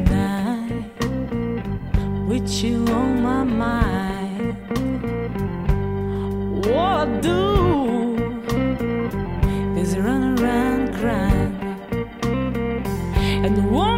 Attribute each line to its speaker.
Speaker 1: night with you on my mind. All I do is run around crying, and the woman